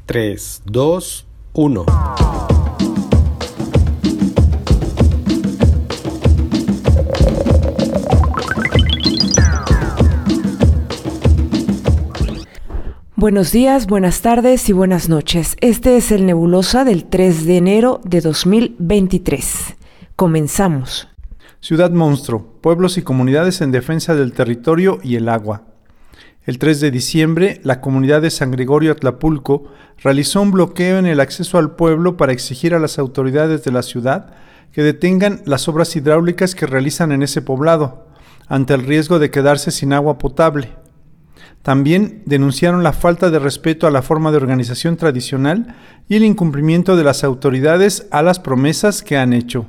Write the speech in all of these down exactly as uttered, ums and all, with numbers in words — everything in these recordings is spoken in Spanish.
tres, dos, uno. Buenos días, buenas tardes y buenas noches. Este es el Nebulosa del tres de enero de dos mil veintitrés. Comenzamos. Ciudad Monstruo, pueblos y comunidades en defensa del territorio y el agua. El tres de diciembre, la comunidad de San Gregorio Atlapulco realizó un bloqueo en el acceso al pueblo para exigir a las autoridades de la ciudad que detengan las obras hidráulicas que realizan en ese poblado, ante el riesgo de quedarse sin agua potable. También denunciaron la falta de respeto a la forma de organización tradicional y el incumplimiento de las autoridades a las promesas que han hecho.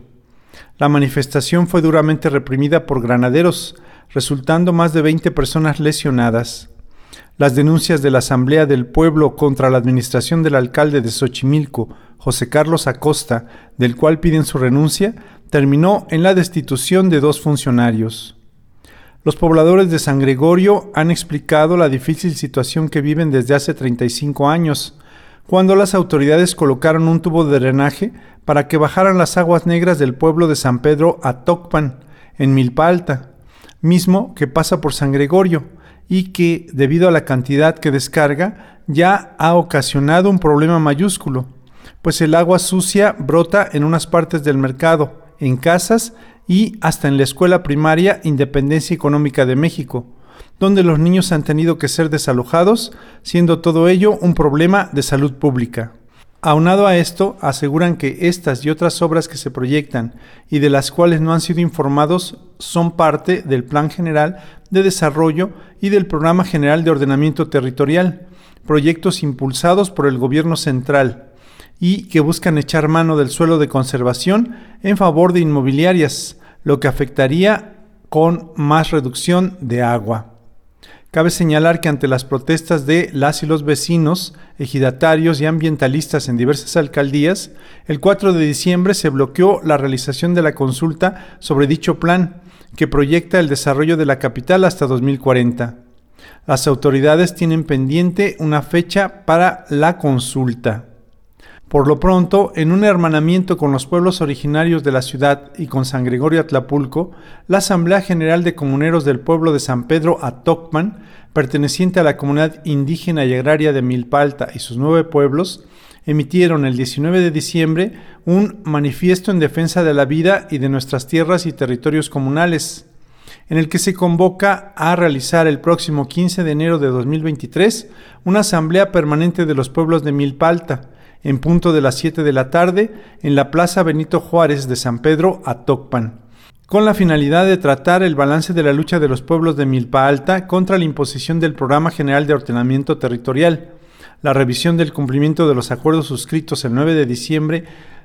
La manifestación fue duramente reprimida por granaderos, resultando más de veinte personas lesionadas. Las denuncias de la Asamblea del Pueblo contra la administración del alcalde de Xochimilco, José Carlos Acosta, del cual piden su renuncia, terminó en la destitución de dos funcionarios. Los pobladores de San Gregorio han explicado la difícil situación que viven desde hace treinta y cinco años, cuando las autoridades colocaron un tubo de drenaje para que bajaran las aguas negras del pueblo de San Pedro a Tocpan, en Milpa Alta, mismo que pasa por San Gregorio, y que, debido a la cantidad que descarga, ya ha ocasionado un problema mayúsculo, pues el agua sucia brota en unas partes del mercado, en casas y hasta en la escuela primaria Independencia Económica de México, donde los niños han tenido que ser desalojados, siendo todo ello un problema de salud pública. Aunado a esto, aseguran que estas y otras obras que se proyectan y de las cuales no han sido informados son parte del Plan General de Desarrollo y del Programa General de Ordenamiento Territorial, proyectos impulsados por el gobierno central y que buscan echar mano del suelo de conservación en favor de inmobiliarias, lo que afectaría con más reducción de agua. Cabe señalar que ante las protestas de las y los vecinos, ejidatarios y ambientalistas en diversas alcaldías, el cuatro de diciembre se bloqueó la realización de la consulta sobre dicho plan, que proyecta el desarrollo de la capital hasta dos mil cuarenta. Las autoridades tienen pendiente una fecha para la consulta. Por lo pronto, en un hermanamiento con los pueblos originarios de la ciudad y con San Gregorio Atlapulco, la Asamblea General de Comuneros del pueblo de San Pedro Atocpan, perteneciente a la comunidad indígena y agraria de Milpa Alta y sus nueve pueblos, emitieron el diecinueve de diciembre un manifiesto en defensa de la vida y de nuestras tierras y territorios comunales, en el que se convoca a realizar el próximo quince de enero de dos mil veintitrés una asamblea permanente de los pueblos de Milpa Alta, en punto de las siete de la tarde, en la Plaza Benito Juárez de San Pedro Atocpan, con la finalidad de tratar el balance de la lucha de los pueblos de Milpa Alta contra la imposición del Programa General de Ordenamiento Territorial, la revisión del cumplimiento de los acuerdos suscritos el nueve de diciembre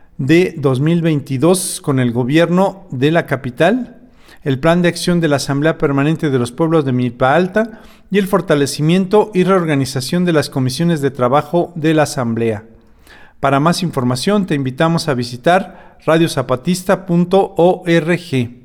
de dos mil veintidós con el gobierno de la capital, el plan de acción de la Asamblea Permanente de los Pueblos de Milpa Alta y el fortalecimiento y reorganización de las comisiones de trabajo de la Asamblea. Para más información te invitamos a visitar radio zapatista punto org.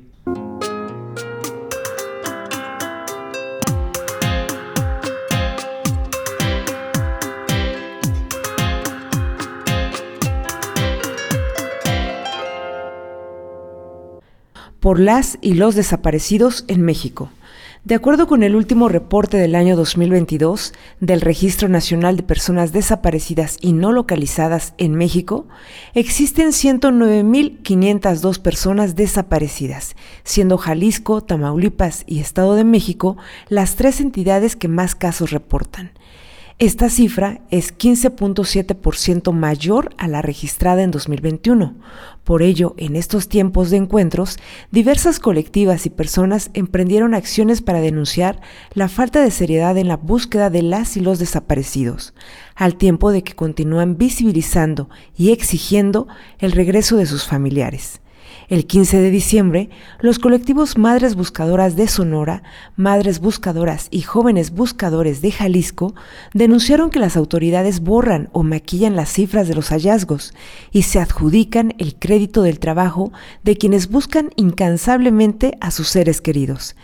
Por las y los desaparecidos en México. De acuerdo con el último reporte del año dos mil veintidós del Registro Nacional de Personas Desaparecidas y No Localizadas en México, existen ciento nueve mil quinientas dos personas desaparecidas, siendo Jalisco, Tamaulipas y Estado de México las tres entidades que más casos reportan. Esta cifra es quince punto siete por ciento mayor a la registrada en dos mil veintiuno. Por ello, en estos tiempos de encuentros, diversas colectivas y personas emprendieron acciones para denunciar la falta de seriedad en la búsqueda de las y los desaparecidos, al tiempo de que continúan visibilizando y exigiendo el regreso de sus familiares. El quince de diciembre, los colectivos Madres Buscadoras de Sonora, Madres Buscadoras y Jóvenes Buscadores de Jalisco denunciaron que las autoridades borran o maquillan las cifras de los hallazgos y se adjudican el crédito del trabajo de quienes buscan incansablemente a sus seres queridos.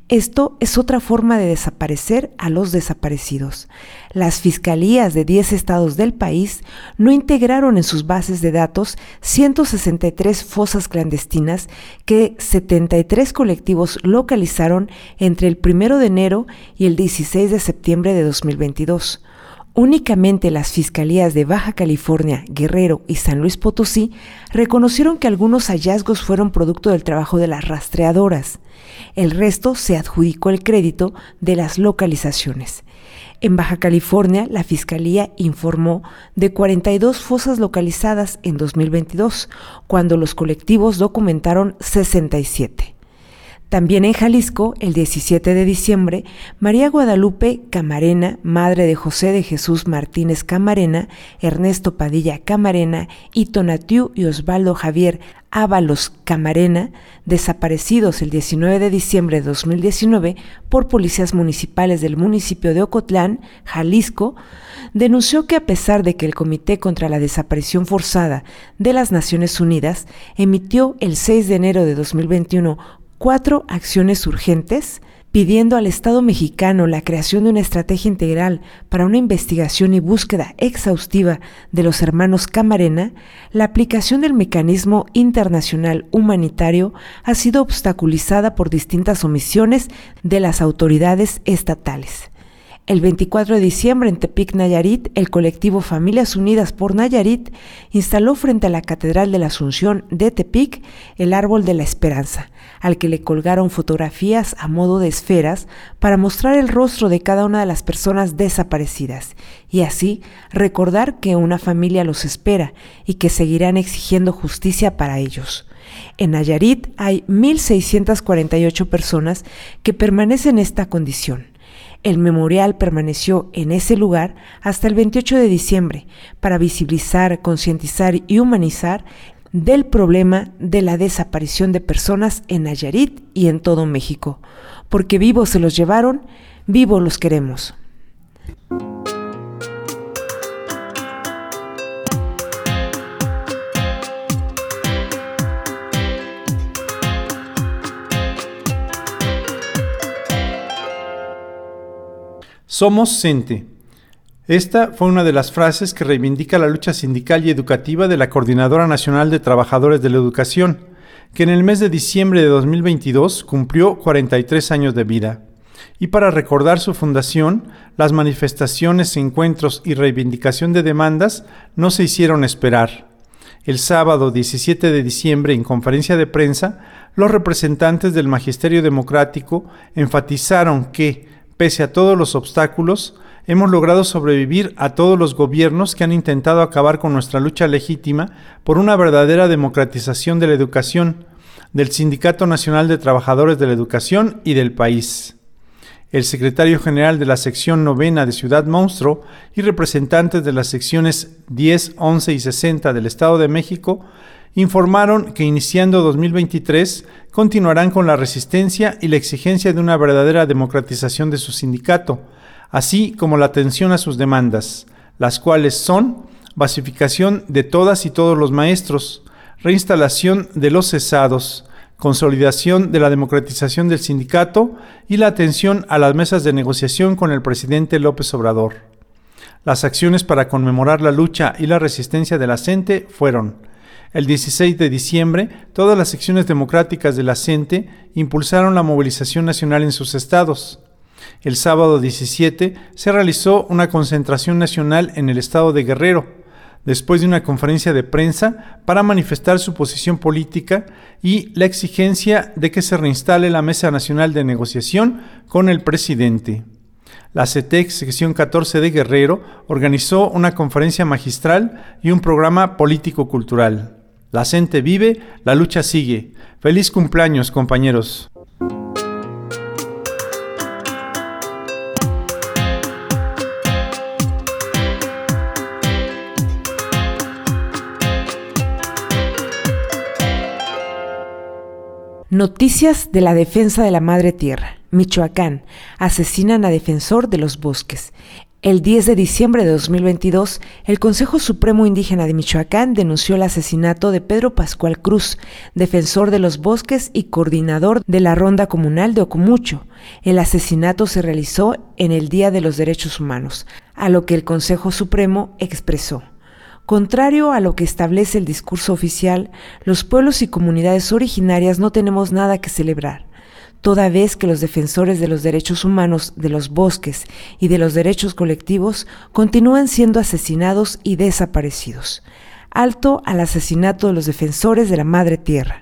Esto es otra forma de desaparecer a los desaparecidos. Las fiscalías de diez estados del país no integraron en sus bases de datos ciento sesenta y tres fosas clandestinas que setenta y tres colectivos localizaron entre el primero de enero y el dieciséis de septiembre de dos mil veintidós. Únicamente las fiscalías de Baja California, Guerrero y San Luis Potosí reconocieron que algunos hallazgos fueron producto del trabajo de las rastreadoras. El resto se adjudicó el crédito de las localizaciones. En Baja California, la Fiscalía informó de cuarenta y dos fosas localizadas en dos mil veintidós, cuando los colectivos documentaron sesenta y siete. También en Jalisco, el diecisiete de diciembre, María Guadalupe Camarena, madre de José de Jesús Martínez Camarena, Ernesto Padilla Camarena y Tonatiu y Osvaldo Javier Ábalos Camarena, desaparecidos el diecinueve de diciembre de dos mil diecinueve por policías municipales del municipio de Ocotlán, Jalisco, denunció que a pesar de que el Comité contra la Desaparición Forzada de las Naciones Unidas emitió el seis de enero de dos mil veintiuno cuatro acciones urgentes, pidiendo al Estado mexicano la creación de una estrategia integral para una investigación y búsqueda exhaustiva de los hermanos Camarena, la aplicación del mecanismo internacional humanitario ha sido obstaculizada por distintas omisiones de las autoridades estatales. El veinticuatro de diciembre en Tepic, Nayarit, el colectivo Familias Unidas por Nayarit instaló frente a la Catedral de la Asunción de Tepic el Árbol de la Esperanza, al que le colgaron fotografías a modo de esferas para mostrar el rostro de cada una de las personas desaparecidas y así recordar que una familia los espera y que seguirán exigiendo justicia para ellos. En Nayarit hay mil seiscientas cuarenta y ocho personas que permanecen en esta condición. El memorial permaneció en ese lugar hasta el veintiocho de diciembre para visibilizar, concientizar y humanizar del problema de la desaparición de personas en Nayarit y en todo México. Porque vivos se los llevaron, vivos los queremos. Somos CENTE. Esta fue una de las frases que reivindica la lucha sindical y educativa de la Coordinadora Nacional de Trabajadores de la Educación, que en el mes de diciembre de dos mil veintidós cumplió cuarenta y tres años de vida. Y para recordar su fundación, las manifestaciones, encuentros y reivindicación de demandas no se hicieron esperar. El sábado diecisiete de diciembre, en conferencia de prensa, los representantes del Magisterio Democrático enfatizaron que, pese a todos los obstáculos, hemos logrado sobrevivir a todos los gobiernos que han intentado acabar con nuestra lucha legítima por una verdadera democratización de la educación, del Sindicato Nacional de Trabajadores de la Educación y del país. El secretario general de la sección novena de Ciudad Monstruo y representantes de las secciones diez, once y sesenta del Estado de México informaron que iniciando dos mil veintitrés continuarán con la resistencia y la exigencia de una verdadera democratización de su sindicato, así como la atención a sus demandas, las cuales son basificación de todas y todos los maestros, reinstalación de los cesados, consolidación de la democratización del sindicato y la atención a las mesas de negociación con el presidente López Obrador. Las acciones para conmemorar la lucha y la resistencia de la CENTE fueron: el dieciséis de diciembre, todas las secciones democráticas de la CENTE impulsaron la movilización nacional en sus estados. El sábado diecisiete se realizó una concentración nacional en el estado de Guerrero, después de una conferencia de prensa para manifestar su posición política y la exigencia de que se reinstale la Mesa Nacional de Negociación con el presidente. La CETEC sección catorce de Guerrero organizó una conferencia magistral y un programa político-cultural. La CENTE vive, la lucha sigue. ¡Feliz cumpleaños, compañeros! Noticias de la defensa de la Madre Tierra. Michoacán. Asesinan a defensor de los bosques. El diez de diciembre de dos mil veintidós, el Consejo Supremo Indígena de Michoacán denunció el asesinato de Pedro Pascual Cruz, defensor de los bosques y coordinador de la Ronda Comunal de Ocumucho. El asesinato se realizó en el Día de los Derechos Humanos, a lo que el Consejo Supremo expresó: contrario a lo que establece el discurso oficial, los pueblos y comunidades originarias no tenemos nada que celebrar, toda vez que los defensores de los derechos humanos, de los bosques y de los derechos colectivos continúan siendo asesinados y desaparecidos. Alto al asesinato de los defensores de la Madre Tierra.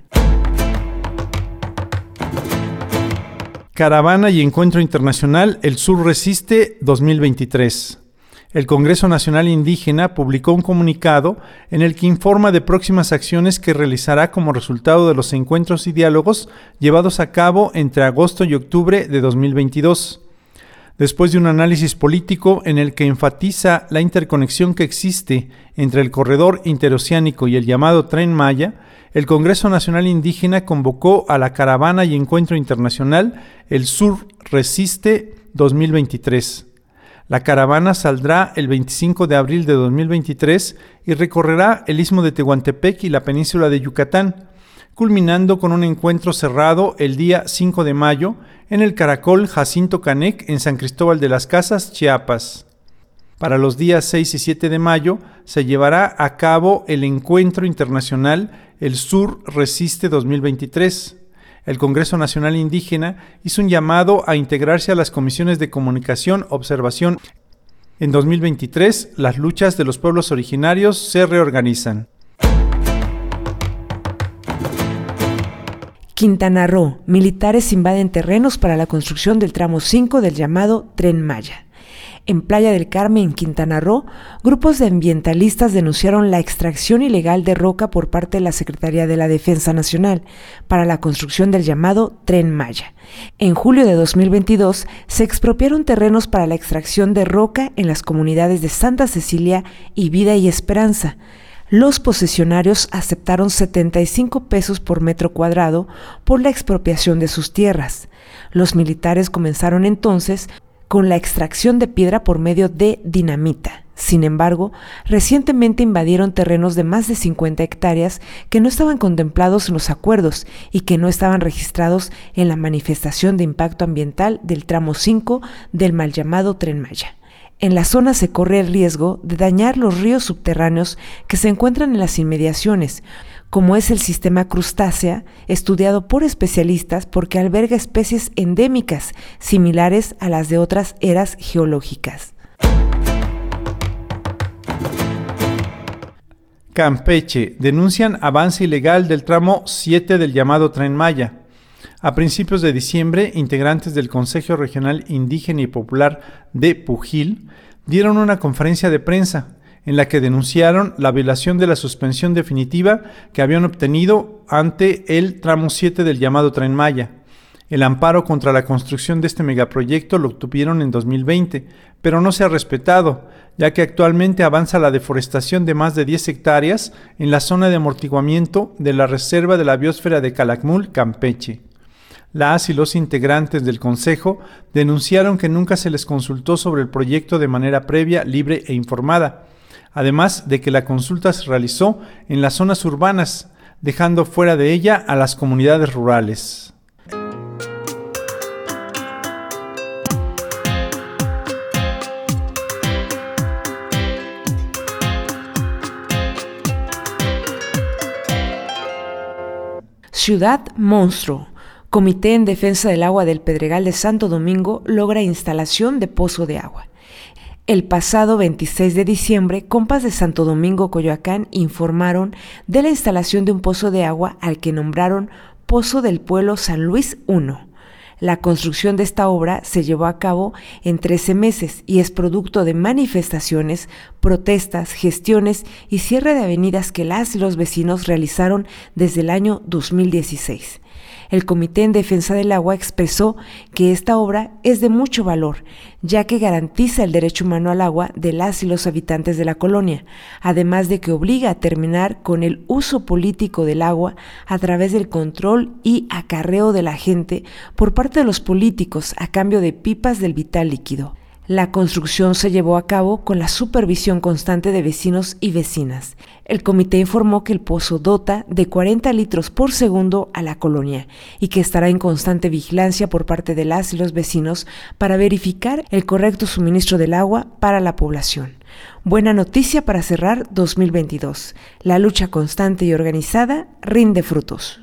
Caravana y Encuentro Internacional El Sur Resiste dos mil veintitrés. El Congreso Nacional Indígena publicó un comunicado en el que informa de próximas acciones que realizará como resultado de los encuentros y diálogos llevados a cabo entre agosto y octubre de dos mil veintidós. Después de un análisis político en el que enfatiza la interconexión que existe entre el corredor interoceánico y el llamado Tren Maya, el Congreso Nacional Indígena convocó a la Caravana y Encuentro Internacional El Sur Resiste dos mil veintitrés. La caravana saldrá el veinticinco de abril de dos mil veintitrés y recorrerá el Istmo de Tehuantepec y la península de Yucatán, culminando con un encuentro cerrado el día cinco de mayo en el Caracol Jacinto Canec en San Cristóbal de las Casas, Chiapas. Para los días seis y siete de mayo se llevará a cabo el Encuentro Internacional El Sur Resiste dos mil veintitrés. El Congreso Nacional Indígena hizo un llamado a integrarse a las comisiones de comunicación, observación. En dos mil veintitrés, las luchas de los pueblos originarios se reorganizan. Quintana Roo, militares invaden terrenos para la construcción del tramo cinco del llamado Tren Maya. En Playa del Carmen, Quintana Roo, grupos de ambientalistas denunciaron la extracción ilegal de roca por parte de la Secretaría de la Defensa Nacional para la construcción del llamado Tren Maya. En julio de dos mil veintidós se expropiaron terrenos para la extracción de roca en las comunidades de Santa Cecilia y Vida y Esperanza. Los posesionarios aceptaron setenta y cinco pesos por metro cuadrado por la expropiación de sus tierras. Los militares comenzaron entonces con la extracción de piedra por medio de dinamita. Sin embargo, recientemente invadieron terrenos de más de cincuenta hectáreas que no estaban contemplados en los acuerdos y que no estaban registrados en la manifestación de impacto ambiental del tramo cinco del mal llamado Tren Maya. En la zona se corre el riesgo de dañar los ríos subterráneos que se encuentran en las inmediaciones, como es el sistema crustácea, estudiado por especialistas porque alberga especies endémicas similares a las de otras eras geológicas. Campeche, denuncian avance ilegal del tramo siete del llamado Tren Maya. A principios de diciembre, integrantes del Consejo Regional Indígena y Popular de Pujil dieron una conferencia de prensa en la que denunciaron la violación de la suspensión definitiva que habían obtenido ante el tramo siete del llamado Tren Maya. El amparo contra la construcción de este megaproyecto lo obtuvieron en dos mil veinte, pero no se ha respetado, ya que actualmente avanza la deforestación de más de diez hectáreas en la zona de amortiguamiento de la Reserva de la Biosfera de Calakmul, Campeche. Las y los integrantes del Consejo denunciaron que nunca se les consultó sobre el proyecto de manera previa, libre e informada, además de que la consulta se realizó en las zonas urbanas, dejando fuera de ella a las comunidades rurales. Ciudad Monstruo. Comité en Defensa del Agua del Pedregal de Santo Domingo logra instalación de pozo de agua. El pasado veintiséis de diciembre, compas de Santo Domingo, Coyoacán, informaron de la instalación de un pozo de agua al que nombraron Pozo del Pueblo San Luis uno. La construcción de esta obra se llevó a cabo en trece meses y es producto de manifestaciones, protestas, gestiones y cierre de avenidas que las y los vecinos realizaron desde el año dos mil dieciséis. El Comité en Defensa del Agua expresó que esta obra es de mucho valor, ya que garantiza el derecho humano al agua de las y los habitantes de la colonia, además de que obliga a terminar con el uso político del agua a través del control y acarreo de la gente por parte de los políticos a cambio de pipas del vital líquido. La construcción se llevó a cabo con la supervisión constante de vecinos y vecinas. El comité informó que el pozo dota de cuarenta litros por segundo a la colonia y que estará en constante vigilancia por parte de las y los vecinos para verificar el correcto suministro del agua para la población. Buena noticia para cerrar dos mil veintidós. La lucha constante y organizada rinde frutos.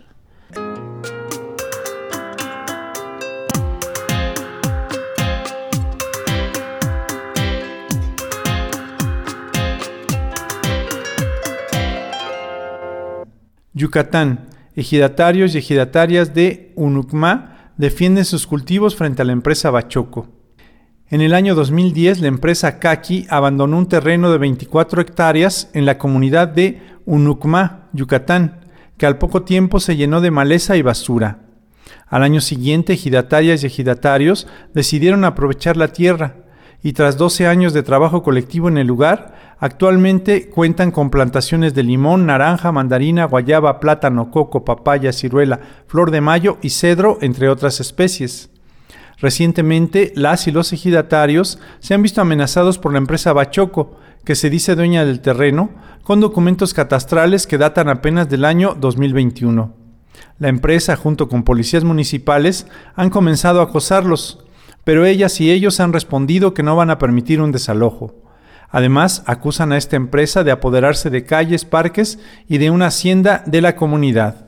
Yucatán. Ejidatarios y ejidatarias de Unucmá defienden sus cultivos frente a la empresa Bachoco. En el año dos mil diez, la empresa Caqui abandonó un terreno de veinticuatro hectáreas en la comunidad de Unucmá, Yucatán, que al poco tiempo se llenó de maleza y basura. Al año siguiente, ejidatarias y ejidatarios decidieron aprovechar la tierra y tras doce años de trabajo colectivo en el lugar, actualmente cuentan con plantaciones de limón, naranja, mandarina, guayaba, plátano, coco, papaya, ciruela, flor de mayo y cedro, entre otras especies. Recientemente, las y los ejidatarios se han visto amenazados por la empresa Bachoco, que se dice dueña del terreno, con documentos catastrales que datan apenas del año dos mil veintiuno. La empresa, junto con policías municipales, han comenzado a acosarlos, pero ellas y ellos han respondido que no van a permitir un desalojo. Además, acusan a esta empresa de apoderarse de calles, parques y de una hacienda de la comunidad.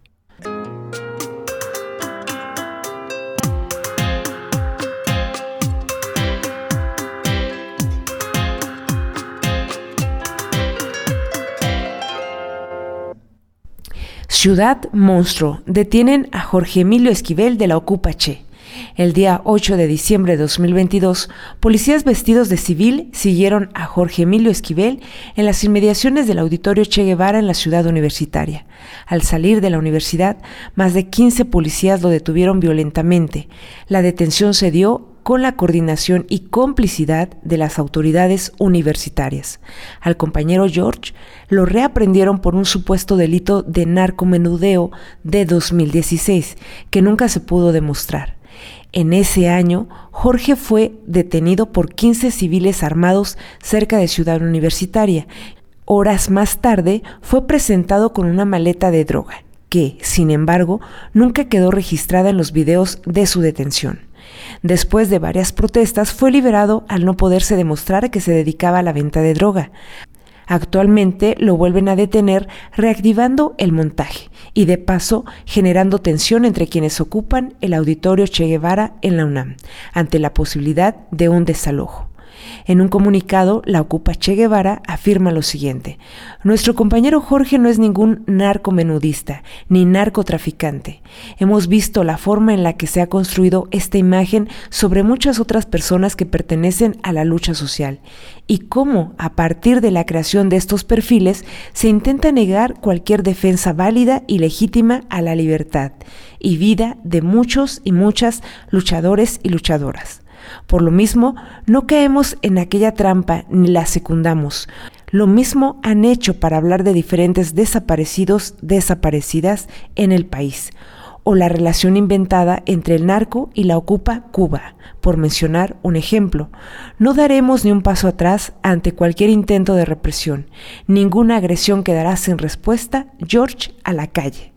Ciudad Monstruo. Detienen a Jorge Emilio Esquivel de la Ocupache. El día ocho de diciembre de dos mil veintidós, policías vestidos de civil siguieron a Jorge Emilio Esquivel en las inmediaciones del Auditorio Che Guevara en la ciudad universitaria. Al salir de la universidad, más de quince policías lo detuvieron violentamente. La detención se dio con la coordinación y complicidad de las autoridades universitarias. Al compañero George lo reaprendieron por un supuesto delito de narcomenudeo de dos mil dieciséis, que nunca se pudo demostrar. En ese año, Jorge fue detenido por quince civiles armados cerca de Ciudad Universitaria. Horas más tarde, fue presentado con una maleta de droga, que, sin embargo, nunca quedó registrada en los videos de su detención. Después de varias protestas, fue liberado al no poderse demostrar que se dedicaba a la venta de droga. Actualmente lo vuelven a detener, reactivando el montaje y de paso generando tensión entre quienes ocupan el Auditorio Che Guevara en la UNAM, ante la posibilidad de un desalojo. En un comunicado, la Ocupa Che Guevara afirma lo siguiente: nuestro compañero Jorge no es ningún narcomenudista ni narcotraficante. Hemos visto la forma en la que se ha construido esta imagen sobre muchas otras personas que pertenecen a la lucha social y cómo, a partir de la creación de estos perfiles, se intenta negar cualquier defensa válida y legítima a la libertad y vida de muchos y muchas luchadores y luchadoras. Por lo mismo, no caemos en aquella trampa ni la secundamos. Lo mismo han hecho para hablar de diferentes desaparecidos, desaparecidas en el país, o la relación inventada entre el narco y la Ocupa Cuba, por mencionar un ejemplo. No daremos ni un paso atrás ante cualquier intento de represión. Ninguna agresión quedará sin respuesta. George a la calle.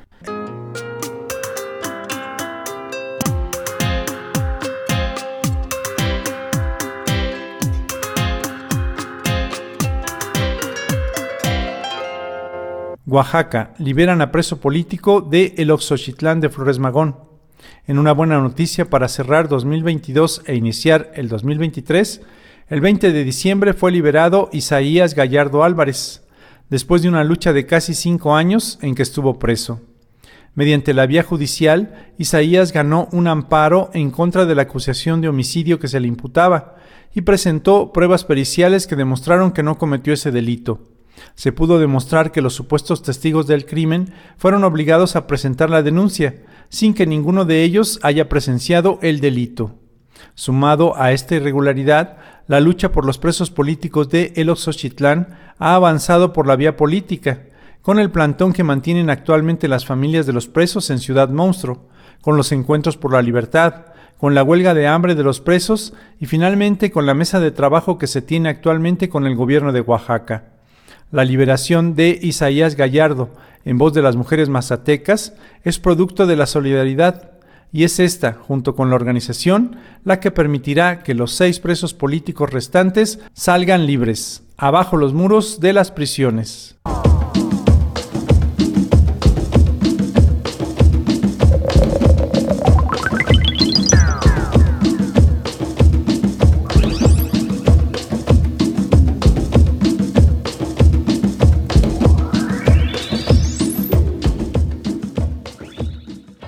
Oaxaca. Liberan a preso político de El Oxochitlán de Flores Magón. En una buena noticia para cerrar dos mil veintidós e iniciar el dos mil veintitrés, el veinte de diciembre fue liberado Isaías Gallardo Álvarez, después de una lucha de casi cinco años en que estuvo preso. Mediante la vía judicial, Isaías ganó un amparo en contra de la acusación de homicidio que se le imputaba y presentó pruebas periciales que demostraron que no cometió ese delito. Se pudo demostrar que los supuestos testigos del crimen fueron obligados a presentar la denuncia, sin que ninguno de ellos haya presenciado el delito. Sumado a esta irregularidad, la lucha por los presos políticos de El Oxochitlán ha avanzado por la vía política, con el plantón que mantienen actualmente las familias de los presos en Ciudad Monstruo, con los encuentros por la libertad, con la huelga de hambre de los presos y finalmente con la mesa de trabajo que se tiene actualmente con el gobierno de Oaxaca. La liberación de Isaías Gallardo, en voz de las mujeres mazatecas, es producto de la solidaridad, y es esta, junto con la organización, la que permitirá que los seis presos políticos restantes salgan libres. Abajo los muros de las prisiones.